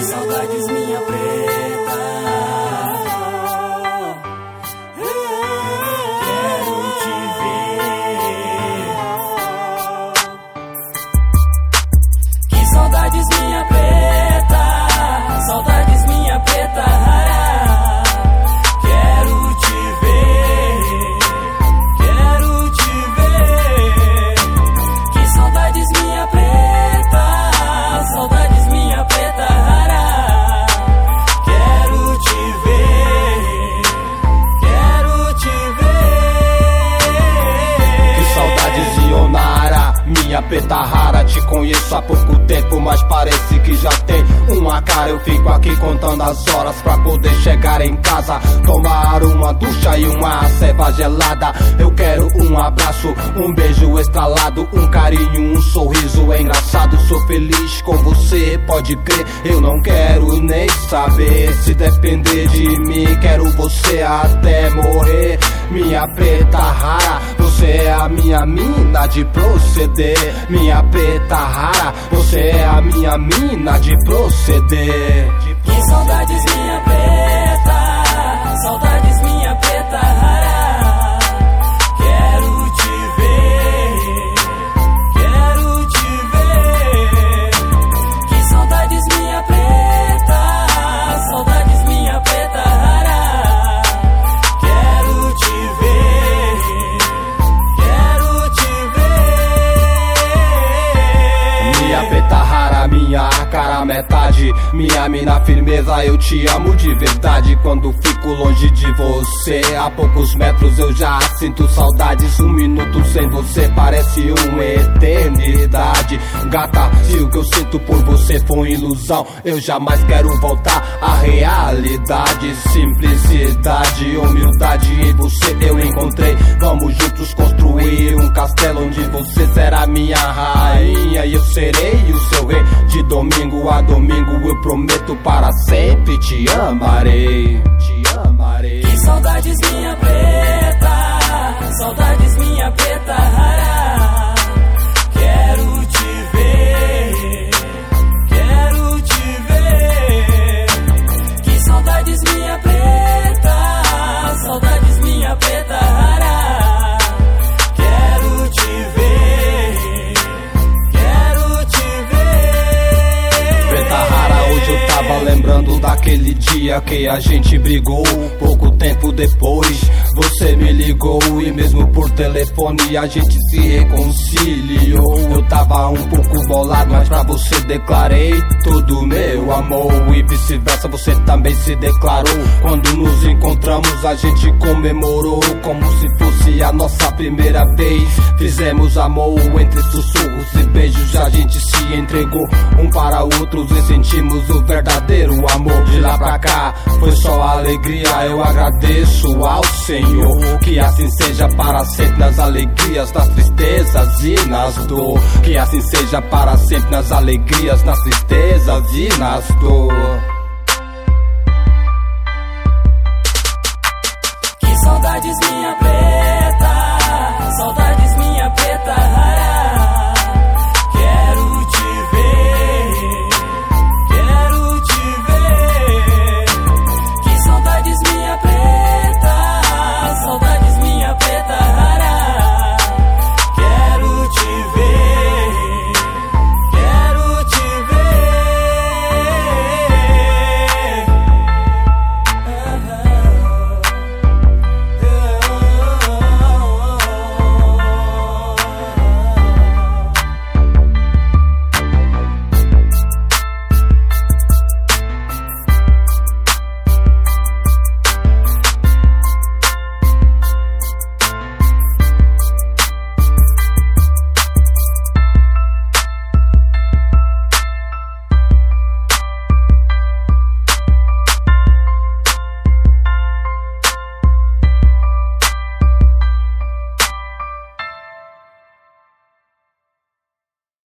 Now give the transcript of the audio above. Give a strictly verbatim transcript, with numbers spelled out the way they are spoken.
saudades, minha preta. Quero te ver. Que saudades, minha preta. Saudades, minha preta. Quero te ver. Quero te ver. Que saudades, minha preta. Saudades, minha preta rara. Quero te ver, quero te ver. Que saudades, Ionara, minha preta rara. Te conheço há pouco tempo, mas parece que já tem uma cara. Eu fico aqui contando as horas pra poder chegar em casa, tomar uma ducha e uma ceva gelada. Eu quero um abraço, um beijo estralado, um carinho, um sorriso engraçado. Sou feliz com você, pode crer, eu não quero nem saber. Se depender de mim, quero você até morrer. Minha preta rara, você é a minha mina de proceder. Minha preta rara, você é a minha mina de proceder. Que saudades, minha preta. Saudades, minha preta rara. Quero te ver, quero te ver. Que saudades, minha preta. Saudades, minha preta rara. Quero te ver, quero te ver. Minha preta rara, minha cara metade, minha mina firmeza, eu te amo de verdade. Quando fico longe de você, a poucos metros eu já sinto saudades. Um minuto sem você parece uma eternidade. Gata, se o que eu sinto por você foi ilusão, eu jamais quero voltar à realidade. Simplicidade, humildade em você eu encontrei. Vamos juntos construir um castelo onde você será minha rainha e eu serei o seu rei. De domingo a domingo eu prometo, para sempre te amarei. Te amarei. Que saudades, minha preta. Saudades, minha preta rara. Quero te ver, quero te ver. Que saudades, minha preta. Saudades, minha preta rara. Quero te ver, quero te ver. Preta rara, hoje eu tava lembrando daquele dia que a gente brigou. Pouco tempo depois você me ligou e mesmo por telefone a gente se reconciliou. Eu tava um pouco bolado, mas pra você declarei todo meu amor. E vice-versa, você também se declarou. Quando nos encontramos a gente comemorou como se fosse a nossa primeira vez. Fizemos amor entre sussurros e beijos, a gente se entregou um para outros e sentimos o verdadeiro amor. De lá pra cá foi só alegria, eu agradeço ao Senhor. Que assim seja para sempre nas alegrias, nas tristezas e nas dor. Que assim seja para sempre nas alegrias, nas tristezas e nas dor. Que saudades, minha preta.